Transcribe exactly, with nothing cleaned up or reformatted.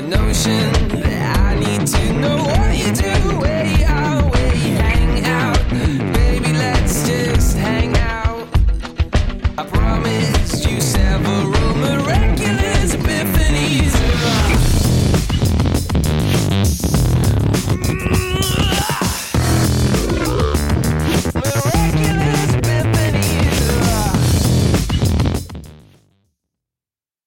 notion that I need to know what you do, where you